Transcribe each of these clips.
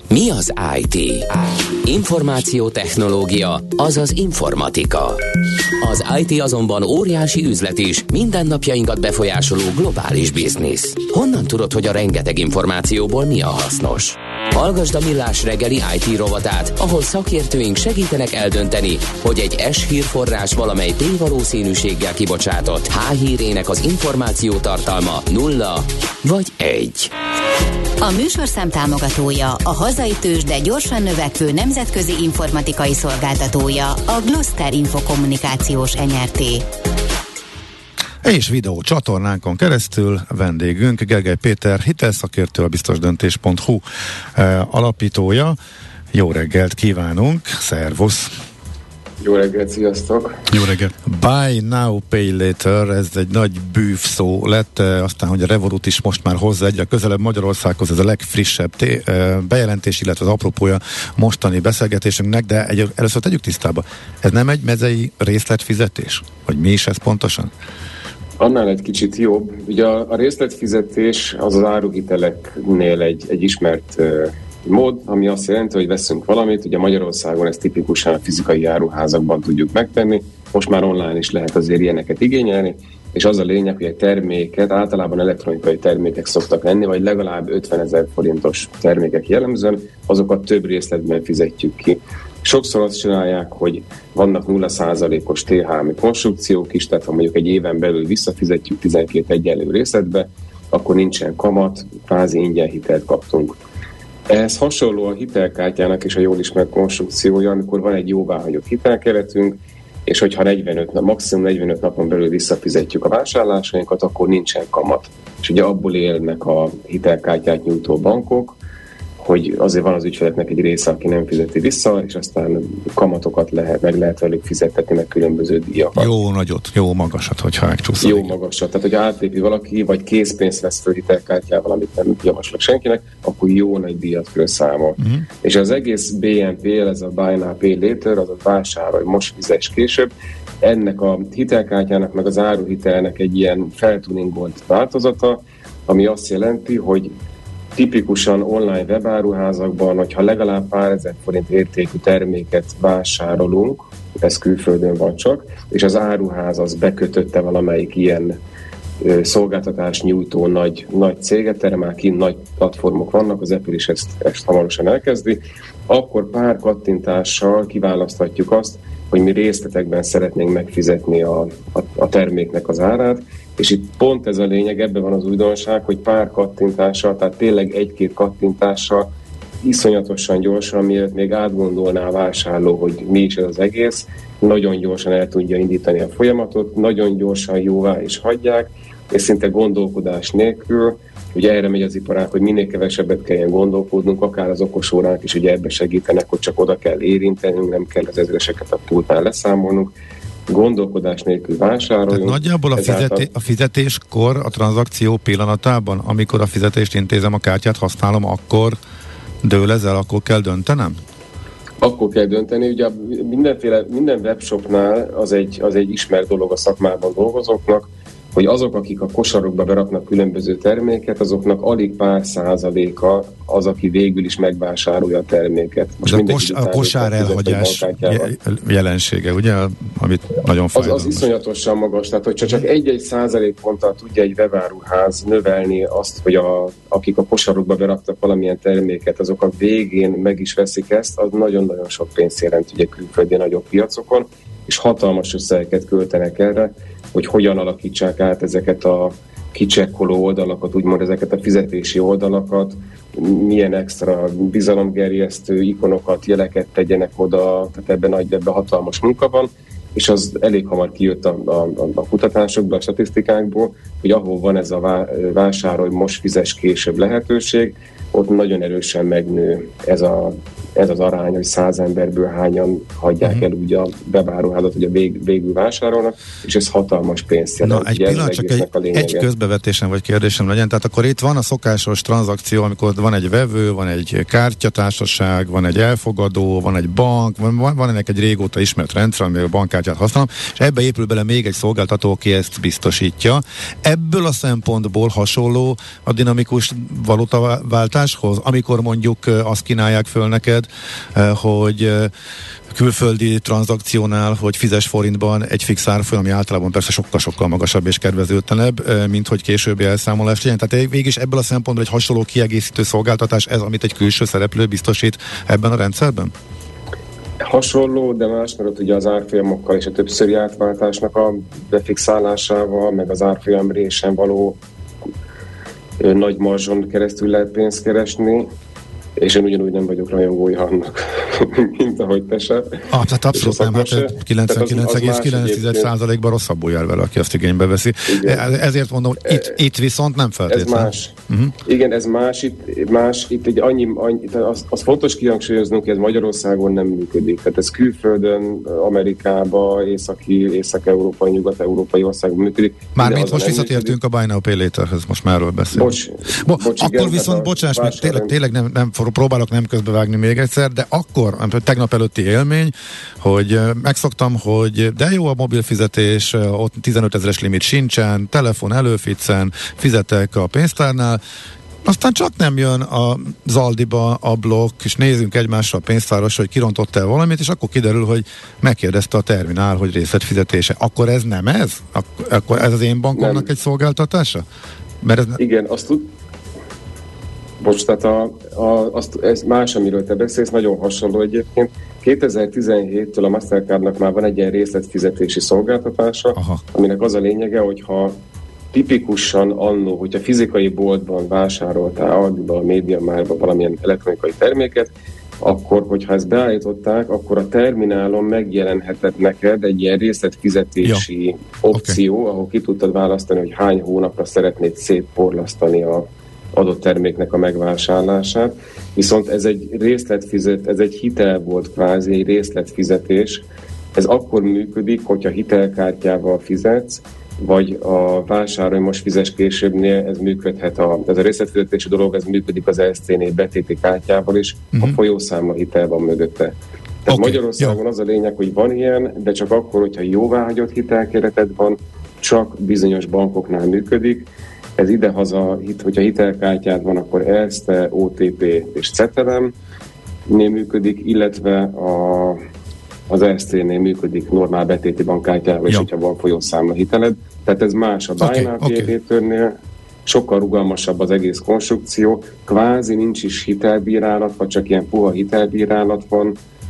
Mi az IT? Információtechnológia, azaz informatika. Az IT azonban óriási üzlet is, mindennapjainkat befolyásoló globális biznisz. Honnan tudod, hogy a rengeteg információból mi a hasznos? Hallgasd a Millás reggeli IT rovatát, ahol szakértőink segítenek eldönteni, hogy egy S-hírforrás valamely P-valószínűséggel kibocsátott H-hírének az információ tartalma 0 vagy 1. A műsorszám támogatója, a hazai tőzsde gyorsan növekvő nemzetközi informatikai szolgáltatója, a Gloster Infokommunikációs Nrt. És videó csatornánkon keresztül vendégünk Gergely Péter, hitelszakértő, a biztosdöntés.hu alapítója. Jó reggelt kívánunk, szervusz! Jó reggelt, sziasztok! Jó reggelt! Buy now, pay later, ez egy nagy bűvszó lett, aztán, hogy a Revolut is most már hozzá egyre közelebb Magyarországhoz, ez a legfrissebb bejelentés, illetve az apropója mostani beszélgetésünknek, de először tegyük tisztába, ez nem egy mezei részletfizetés? Vagy mi is ez pontosan? Annál egy kicsit jobb. Ugye a részletfizetés az áruhiteleknél egy ismert mód, ami azt jelenti, hogy veszünk valamit, ugye Magyarországon ezt tipikusan a fizikai áruházakban tudjuk megtenni, most már online is lehet azért ilyeneket igényelni, és az a lényeg, hogy egy terméket, általában elektronikai termékek szoktak lenni, vagy legalább 50 000 forintos termékek jellemzően, azokat több részletben fizetjük ki. Sokszor azt csinálják, hogy vannak 0%-os THM konstrukciók is, tehát ha mondjuk egy éven belül visszafizetjük 12 egyenlő részletbe, akkor nincsen kamat, kvázi ingyen hitelt kaptunk. Ehhez hasonló a hitelkártyának is a jól ismert konstrukciója, amikor van egy jóváhagyott hitelkeretünk, és hogyha 45 nap, maximum 45 napon belül visszafizetjük a vásárlásainkat, akkor nincsen kamat. És ugye abból élnek a hitelkártyát nyújtó bankok, hogy azért van az ügyfeleknek egy része, aki nem fizeti vissza, és aztán kamatokat meg lehet velük fizettetni, meg különböző díjakat. Jó nagyot, jó magasat, hogyha megcsúszol. Jó magasat, tehát hogyha átlépi valaki, vagy készpénzt vesz föl hitelkártyával, amit nem javaslok senkinek, akkor jó nagy díjat felszámol. És az egész BNP, ez a Buy Now Pay Later, az a vásárolj, most fizess később, ennek a hitelkártyának, meg az áruhitelnek egy ilyen feltuningolt változata, ami azt jelenti, hogy tipikusan online webáruházakban, hogyha legalább pár ezer forint értékű terméket vásárolunk, ez külföldön van csak, és az áruház az bekötötte valamelyik ilyen szolgáltatás nyújtó nagy céget, erre már kint nagy platformok vannak, az Apple is ezt hamarosan elkezdi, akkor pár kattintással kiválaszthatjuk azt, hogy mi részletekben szeretnénk megfizetni a terméknek az árát, és itt pont ez a lényeg, ebben van az újdonság, hogy pár kattintással, tehát tényleg egy-két kattintással iszonyatosan gyorsan, mielőtt még átgondolná a vásárló, hogy mi is ez az egész, nagyon gyorsan el tudja indítani a folyamatot, nagyon gyorsan jóvá is hagyják, és szinte gondolkodás nélkül, ugye erre megy az iparág, hogy minél kevesebbet kelljen gondolkodnunk, akár az okosórák is ugye ebbe segítenek, hogy csak oda kell érintenünk, nem kell az ezreseket a pultnál leszámolnunk, gondolkodás nélkül vásároljunk. Tehát nagyjából a fizetéskor, a tranzakció pillanatában, amikor a fizetést intézem, a kártyát használom, akkor dől ezzel, akkor kell döntenem? Akkor kell dönteni, ugye minden webshopnál az egy ismert dolog a szakmában dolgozóknak, hogy azok, akik a kosarokba beraknak különböző terméket, azoknak alig pár százaléka az, aki végül is megvásárolja a terméket. Most a kosár elhagyás jelensége, ugye, amit nagyon fájdalmas. Az iszonyatosan magas, tehát hogy csak 1-1 százalékponttal tudja egy webáruház növelni azt, hogy akik a kosarokba beraktak valamilyen terméket, azok a végén meg is veszik ezt, az nagyon-nagyon sok pénzt jelent ugye külföldi nagyobb piacokon, és hatalmas összegeket költenek erre, hogy hogyan alakítsák át ezeket a kicsekkoló oldalakat, úgymond ezeket a fizetési oldalakat, milyen extra bizalomgerjesztő ikonokat, jeleket tegyenek oda, tehát ebben hatalmas munka van, és az elég hamar kijött a kutatásokból, a statisztikákból, hogy ahol van ez a vásárolj, most fizess később lehetőség, ott nagyon erősen megnő ez az arány, hogy 100 emberből hányan hagyják el úgy a webáruházat, hogy a végül vásárolnak, és ez hatalmas pénzt jelent. Na, egy pillanat, csak egy közbevetésem vagy kérdésem legyen, tehát akkor itt van a szokásos tranzakció, amikor van egy vevő, van egy kártyatársaság, van egy elfogadó, van egy bank, van ennek egy régóta ismert rendszer, amivel a bankkártyát használom, és ebbe épül bele még egy szolgáltató, aki ezt biztosítja. Ebből a szempontból hasonló a dinamikus valutaváltás szolgáltatáshoz, amikor mondjuk azt kínálják föl neked, hogy külföldi tranzakciónál, hogy fizes forintban egy fix árfolyam, ami általában persze sokkal-sokkal magasabb és kedvezőtlenebb, mint hogy későbbi elszámolás legyen. Tehát végig ebből a szempontból egy hasonló kiegészítő szolgáltatás ez, amit egy külső szereplő biztosít ebben a rendszerben? Hasonló, de más, mert ott ugye az árfolyamokkal és a többszöri átváltásnak a befixálásával, meg az árfolyamrésen való nagy marzson keresztül lehet pénzt keresni, és én ugyanúgy nem vagyok rajongója annak, mint ahogy te se. Tehát abszolút nem, hát 99,9%-ban rosszabbul jár vele, aki azt igénybe veszi. Igen. Ezért mondom, itt viszont nem feltétlenül. Ez más. Igen, ez más. Itt egy annyi az fontos kihangsúlyoznunk, hogy ez Magyarországon nem működik. Tehát ez külföldön, Amerikában, észak-európai, nyugat-európai országokban működik. Mármint most visszatértünk a Buy Now Pay Laterhez, most már erről beszélünk. Akkor viszont, bocsáss meg, tényleg nem próbálok nem közbevágni még egyszer, de akkor, tegnap előtti élmény, hogy megszoktam, hogy de jó a mobil fizetés, ott 15 000-es limit sincsen, telefon előficen, fizetek a pénztárnál, aztán csak nem jön a Zaldiba a blokk, és nézzünk egymásra a pénztáros, hogy kirontott el valamit, és akkor kiderül, hogy megkérdezte a terminál, hogy részletfizetése. Akkor ez nem ez? Akkor ez az én bankomnak nem egy szolgáltatása? Mert igen, azt tud. Bocs, tehát ez más, amiről te beszélsz, nagyon hasonló egyébként. 2017-től a Mastercardnak már van egy ilyen részletfizetési szolgáltatása, aminek az a lényege, hogyha tipikusan annó, hogyha fizikai boltban vásároltál Aldiba, MediaMarktba valamilyen elektronikai terméket, akkor, hogyha ezt beállították, akkor a terminálon megjelenhetett neked egy ilyen részletfizetési opció, ahol ki tudtad választani, hogy hány hónapra szeretnéd szétporlasztani a adott terméknek a megvásárlását. Viszont ez egy ez egy hitel volt kvázi, egy részletfizetés. Ez akkor működik, hogyha hitelkártyával fizetsz, vagy a vásárolj most fizes későbbnél, ez működhet, ez a részletfizetési dolog, ez működik az ESZT-nél betéti kártyával is, a folyószámla hitel van mögötte. Tehát Magyarországon az a lényeg, hogy van ilyen, de csak akkor, hogyha jóváhagyott hitelkereted van, csak bizonyos bankoknál működik. Ez idehaza, hogyha hitelkártyád van, akkor ESZTE, OTP és Cetelem-nél működik, illetve az ESZT-nél működik normál betéti bankkártyával, és hogyha van folyószámla hiteled. Tehát ez más a Buy Now Pay Laternél, sokkal rugalmasabb az egész konstrukció, kvázi nincs is hitelbírálat, vagy csak ilyen puha hitelbírálat van,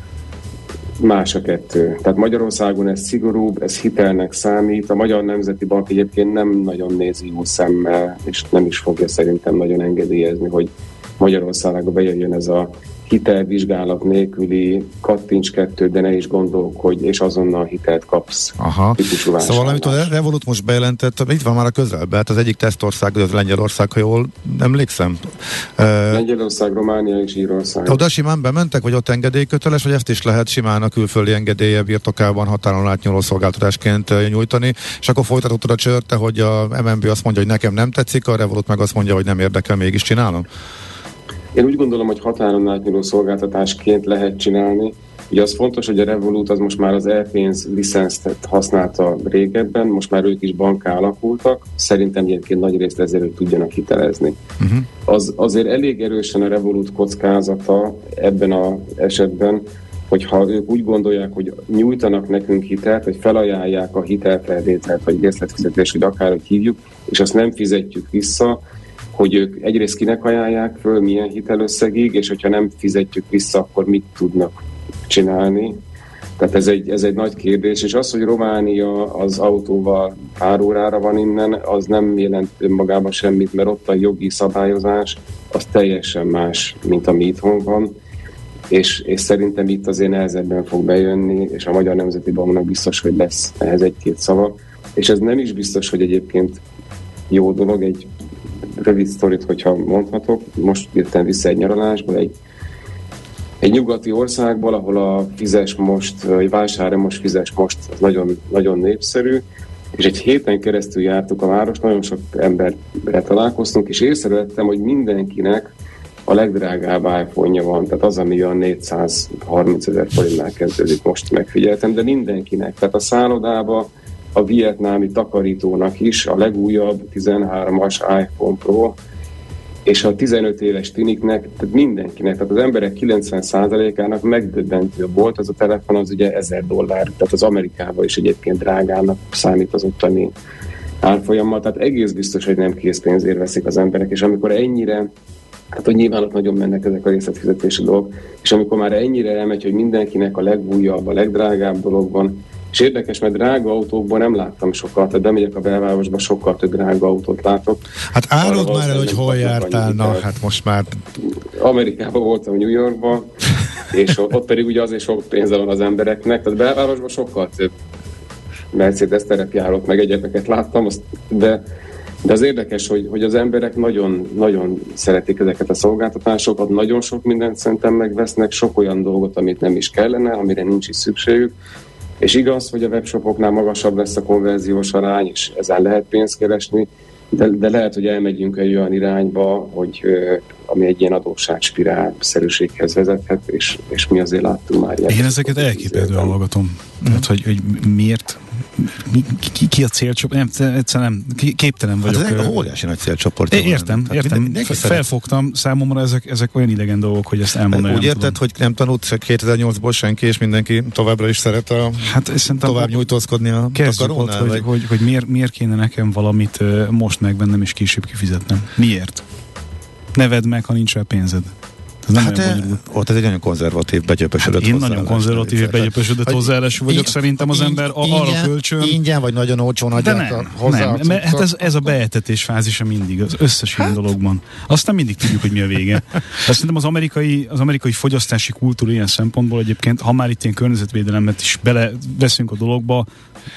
más a kettő. Tehát Magyarországon ez szigorúbb, ez hitelnek számít. A Magyar Nemzeti Bank egyébként nem nagyon nézi jó szemmel, és nem is fogja szerintem nagyon engedélyezni, hogy Magyarországon bejöjjön ez a hitelvizsgálat nélküli kattints kettő, de ne is gondolkodj, és azonnal hitelt kapsz. Típusú vásárlás. Szóval amit a Revolut most bejelentett, itt van már a közelben, hát az egyik tesztország, az Lengyelország, ha jól emlékszem. Lengyelország, Románia és Írország. Oda simán bementek, vagy ott engedélyköteles, vagy ezt is lehet simán a külföldi engedélye birtokában határon átnyúló szolgáltatásként nyújtani, és akkor folytatódott a csörte, hogy a MNB azt mondja, hogy nekem nem tetszik, a Revolut meg azt mondja, hogy nem érdekel, mégis csinálom. Én úgy gondolom, hogy határon átnyúló szolgáltatásként lehet csinálni. Ugye az fontos, hogy a Revolut az most már az e-pénz licenszt használta régebben, most már ők is bankká alakultak. Szerintem egyébként nagy részt ezért, hogy tudjanak hitelezni. Azért elég erősen a Revolut kockázata ebben az esetben, hogyha ők úgy gondolják, hogy nyújtanak nekünk hitelt, vagy felajánlják a hitelfelvételt, vagy részletfizetést, vagy akárhogy hívjuk, és azt nem fizetjük vissza, hogy ők egyrészt kinek ajánlják föl, milyen hitelösszegig, és hogyha nem fizetjük vissza, akkor mit tudnak csinálni. Tehát ez egy nagy kérdés, és az, hogy Románia az autóval pár órára van innen, az nem jelent önmagában semmit, mert ott a jogi szabályozás az teljesen más, mint ami itthon van, és szerintem itt azért nehezebben fog bejönni, és a Magyar Nemzeti Banknak biztos, hogy lesz ehhez egy-két szava, és ez nem is biztos, hogy egyébként jó dolog, egy rövid sztorit, hogyha mondhatok. Most jöttem vissza egy nyaralásból, egy nyugati országból, ahol a fizes most, vagy vásárolj most, fizes most, az nagyon, nagyon népszerű, és egy héten keresztül jártuk a város, nagyon sok emberrel találkoztunk, és észrevettem, hogy mindenkinek a legdrágább iPhone-ja van, tehát az, ami olyan 430 000 forintnál kezdődik, most megfigyeltem, de mindenkinek. Tehát a szállodába a vietnámi takarítónak is a legújabb 13-as iPhone Pro és a 15 éves tiniknek, tehát mindenkinek, tehát az emberek 90%-ának megdöbbentő volt, az a telefon az ugye $1000, tehát az Amerikában is egyébként drágának számít az ottani árfolyammal, tehát egész biztos, hogy nem készpénzért veszik az emberek, és amikor ennyire, hát hogy nyilván ott nagyon mennek ezek a részletfizetési dolgok, és amikor már ennyire elmegy, hogy mindenkinek a legújabb, a legdrágább dolog van, és érdekes, mert drága autókban nem láttam sokat, tehát bemegyek a belvárosba, sokkal több drága autót látok. Hát áruld már el, hogy hol jártál, hát most már... Amerikában voltam, New Yorkban, és ott pedig ugye azért sok pénze van az embereknek, tehát belvárosban sokkal több Mercedes terepjárót, meg egyeteket láttam, de az érdekes, hogy az emberek nagyon, nagyon szeretik ezeket a szolgáltatásokat, nagyon sok mindent szerintem megvesznek, sok olyan dolgot, amit nem is kellene, amire nincs is szükségük, és igaz, hogy a webshopoknál magasabb lesz a konverziós arány, és ezen lehet pénzt keresni, de lehet, hogy elmegyünk egy olyan irányba, ami egy ilyen adósságspirál-szerűséghez vezethet, és mi azért láttunk már ilyen. Én ezeket elképedően hallgatom. Tehát, hogy miért? Ki a célcsoport? Nem, képtelen vagyok. Hát ez egy óriási nagy célcsoport. Értem. Felfogtam, számomra ezek olyan idegen dolgok, hogy ezt elmondani. Úgy érted, hogy nem tanult 2008-ból senki, és mindenki továbbra is szeret tovább nyújtózkodni a takarónál? Hogy miért kéne nekem valamit most megvennem, és később kifizetnem? Miért? Ne vedd meg, ha nincs rá pénzed. Ott ez egy nagyon konzervatív, begyöpösödött én nagyon konzervatív és begyöpösödött hozzáállású vagyok, szerintem az ember arra kölcsön... Ingyen vagy nagyon olcsón adják hozzá. Nem, hát ez a beetetés fázisa mindig, az összes ilyen dologban. Aztán mindig tudjuk, hogy mi a vége. Azt szerintem az amerikai fogyasztási kultúra ilyen szempontból egyébként, ha már itt ilyen környezetvédelemet is beleveszünk a dologba,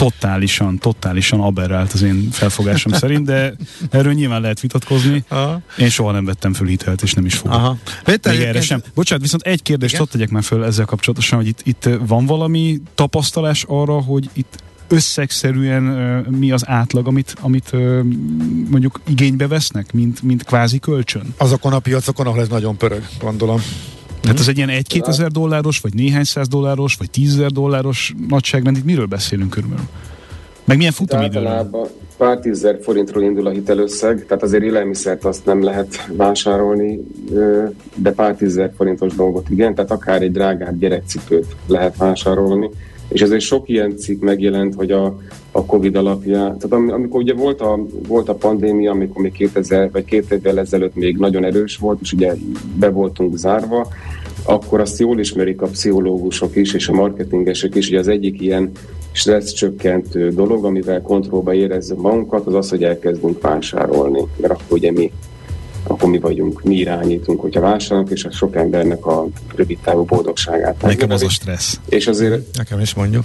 totálisan aberrált az én felfogásom szerint, de erről nyilván lehet vitatkozni. Aha. Én soha nem vettem föl hitelt, és nem is fogok. Még erre sem. Bocsánat, viszont egy kérdést hadd tegyek már föl ezzel kapcsolatosan, hogy itt van valami tapasztalás arra, hogy itt összegszerűen mi az átlag, amit mondjuk igénybe vesznek, mint kvázi kölcsön? Azokon a piacokon, ahol ez nagyon pörög, gondolom. Tehát ez egy ilyen $1-2,000, vagy néhány $100, vagy $10,000 nagyságrend, itt miről beszélünk körülbelül? Meg milyen futamidőről? Általában pár $10,000 indul a hitelösszeg, tehát azért élelmiszert azt nem lehet vásárolni, de pár $10,000 dolgot igen, tehát akár egy drágább gyerekcipőt lehet vásárolni, és ezért sok ilyen cikk megjelent, hogy a Covid alapján, tehát amikor ugye volt a pandémia, amikor még 2000 vagy 2 évvel ezelőtt még nagyon erős volt, és ugye be voltunk zárva, akkor azt jól ismerik a pszichológusok is, és a marketingesek is, hogy az egyik ilyen stressz csökkentő dolog, amivel kontrollba érezzük magunkat, az az, hogy elkezdünk vásárolni, mert akkor ugye mi vagyunk, mi irányítunk, hogyha vásárolunk, és a sok embernek a rövidtávú boldogságát. Nekem az a stressz. És azért... Nekem is mondjuk.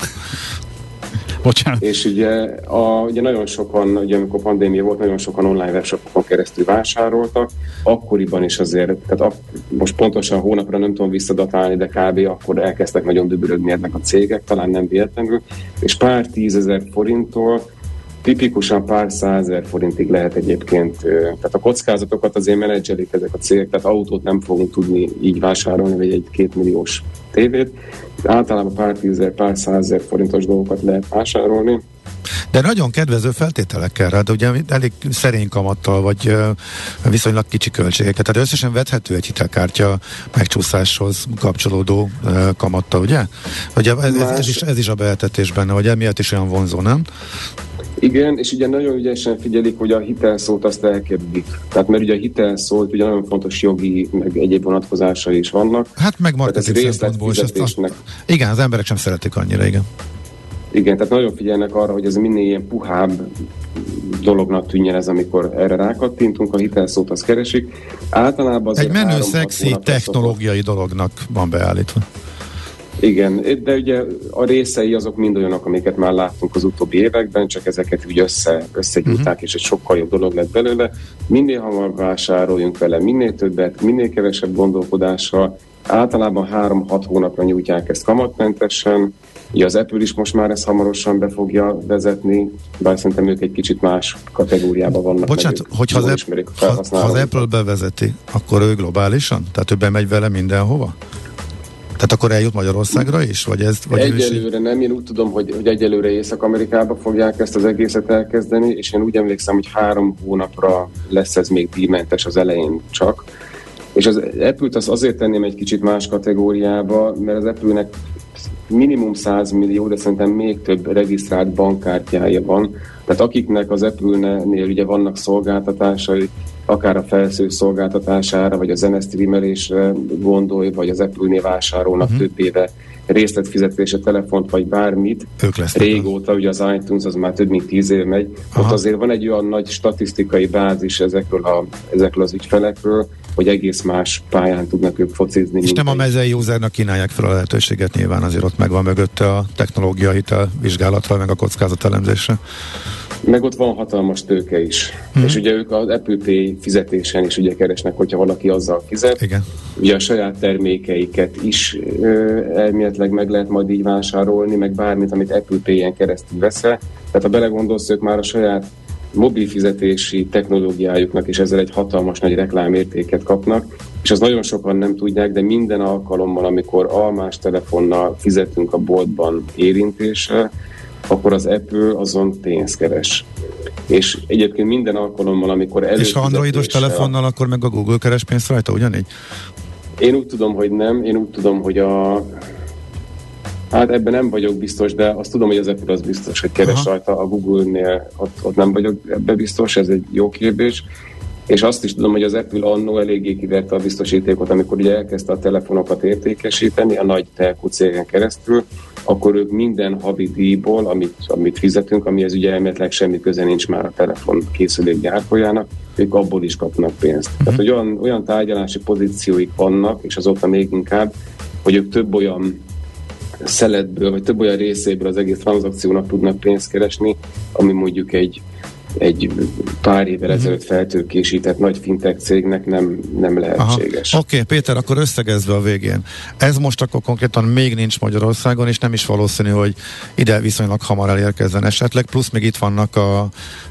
Bocsánat. És ugye nagyon sokan, ugye amikor pandémia volt, nagyon sokan online webshopokon keresztül vásároltak, akkoriban is azért, tehát most pontosan hónapra nem tudom visszadatálni, de kb. Akkor elkezdtek nagyon dübörögni ennek a cégek, talán nem véletlenül, és pár $10,000 tipikusan pár $100,000 lehet egyébként, tehát a kockázatokat azért menedzselik ezek a cégek, tehát autót nem fogunk tudni így vásárolni, vagy egy 2 milliós tévét. Általában pár $10,000, pár $100,000 dolgokat lehet vásárolni. De nagyon kedvező feltételekkel, de ugye elég szerény kamattal, vagy viszonylag kicsi költségeket. Tehát összesen vethető egy hitelkártya megcsúszáshoz kapcsolódó kamattal, ugye? Ugye ez is a beetetés benne, hogy emiatt is olyan vonzó, nem? Igen, és ugye nagyon ügyesen figyelik, hogy a hitelszót azt elkerülik. Tehát mert ugye a hitelszót ugye nagyon fontos jogi, meg egyéb vonatkozásai is vannak. Hát meg marketing szempontból is. Igen, az emberek sem szeretik annyira, igen. Igen, tehát nagyon figyelnek arra, hogy ez minél ilyen puhább dolognak tűnjen ez, amikor erre rákattintunk, a hitelszót azt keresik. Általában egy menő, szexi, technológiai dolognak van beállítva. Igen, de ugye a részei azok mind olyanok, amiket már láttunk az utóbbi években, csak ezeket úgy összegyújták, és egy sokkal jobb dolog lett belőle. Minél hamarabb vásároljunk vele, minél többet, minél kevesebb gondolkodással. Általában 3-6 hónapra nyújtják ezt kamatmentesen. Ugye az Apple is most már ezt hamarosan be fogja vezetni, bár szerintem ők egy kicsit más kategóriában vannak. Bocsánat, hogyha az Apple bevezeti, akkor ő globálisan? Tehát ő bemegy vele mindenhova? Tehát akkor eljut Magyarországra is? Vagy ez, vagy egyelőre nem, én úgy tudom, hogy egyelőre Észak-Amerikába fogják ezt az egészet elkezdeni, és én úgy emlékszem, hogy 3 hónapra lesz ez még díjmentes az elején csak. És az Apple-t azért tenném egy kicsit más kategóriába, mert az Apple-nek minimum 100 millió, de szerintem még több regisztrált bankkártyája van. Tehát akiknek az Apple-nél ugye vannak szolgáltatásai, akár a felsző szolgáltatására, vagy a zenesztreamelésre gondolj, vagy az Apple-nél vásárolnak több éve részletfizetésre, telefont, vagy bármit. Régóta, ugye az iTunes az már több mint 10 év megy. Ott azért van egy olyan nagy statisztikai bázis ezekről az ügyfelekről, hogy egész más pályán tudnak ők focizni. És nem a mezei usernak kínálják fel a lehetőséget, nyilván azért ott megvan mögötte a technológia hitel vizsgálatra, meg a kockázatelemzésre. Meg ott van hatalmas tőke is. És ugye ők az Apple Pay fizetésen is ugye keresnek, hogyha valaki azzal fizet. Igen. Ugye a saját termékeiket is elméletileg meg lehet majd így vásárolni, meg bármit, amit Apple Pay-en keresztül veszel. Tehát ha belegondolsz, ők már a saját mobil fizetési technológiájuknak és ezzel egy hatalmas nagy reklámértéket kapnak, és az nagyon sokan nem tudják, de minden alkalommal, amikor almás telefonnal fizetünk a boltban érintéssel, akkor az Apple azon pénzt keres. És egyébként minden alkalommal, amikor És ha androidos telefonnal, akkor meg a Google keres pénzt rajta, ugyanígy? Én úgy tudom, hogy nem. Én úgy tudom, hogy hát ebben nem vagyok biztos, de azt tudom, hogy az Apple az biztos, hogy keres rajta. A Google-nél ott nem vagyok ebben biztos, ez egy jó kérdés. És azt is tudom, hogy az Apple annó eléggé kiverte a biztosítékot, amikor ugye elkezdte a telefonokat értékesíteni a nagy telkú cégen keresztül, akkor ők minden havi díjból, amit fizetünk, amihez ugye elméletileg semmi köze nincs már a telefon készülék gyártójának, ők abból is kapnak pénzt. Tehát, hogy olyan tárgyalási pozícióik vannak, és azóta még inkább, hogy ők több olyan szeletből, vagy több olyan részéből az egész tranzakciónak tudnak pénzt keresni, ami mondjuk egy pár évvel ezelőtt feltőkésített nagy fintech cégnek nem lehetséges. Oké, Péter, akkor összegezve a végén. Ez most akkor konkrétan még nincs Magyarországon, és nem is valószínű, hogy ide viszonylag hamar elérkezzen esetleg, plusz még itt vannak a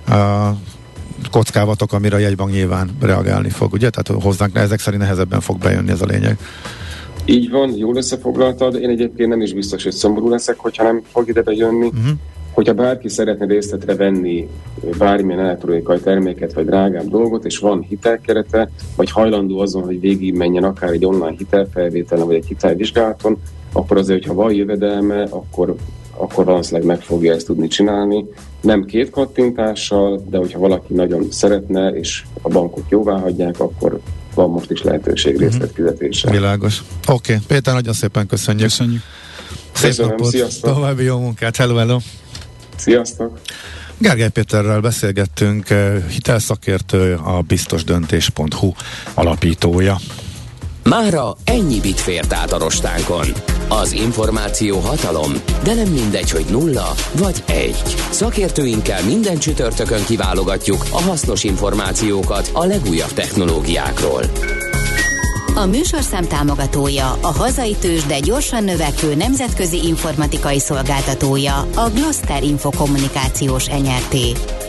kockávatok, amire a jegybank nyilván reagálni fog, ugye? Tehát hozzánk ezek szerint nehezebben fog bejönni, ez a lényeg. Így van, jól összefoglaltad. Én egyébként nem is biztos, hogy szomorú leszek, hogyha nem fog ide bejönni. Hogyha bárki szeretne részletre venni bármilyen elektronikai terméket, vagy drágább dolgot, és van hitelkerete, vagy hajlandó azon, hogy végig menjen akár egy online hitelfelvételen, vagy egy hitelvizsgálaton, akkor azért, hogyha van jövedelme, akkor valószínűleg meg fogja ezt tudni csinálni. Nem 2 kattintással, de hogyha valaki nagyon szeretne, és a bankok jóvá hagyják, akkor van most is lehetőség részletfizetésre. Világos. Oké, Péter, nagyon szépen köszönjük. Szép napot, sziasztok. További jó munkát, hello. Sziasztok. Gergely Péterrel beszélgettünk, hitelszakértő, a biztosdöntés.hu alapítója. Mára ennyi bit fért át a rostánkon. Az információ hatalom, de nem mindegy, hogy 0 vagy 1. Szakértőinkkel minden csütörtökön kiválogatjuk a hasznos információkat a legújabb technológiákról. A műsorszám támogatója, a hazai tőzsde gyorsan növekvő nemzetközi informatikai szolgáltatója, a Gloster Infokommunikációs Nyrt.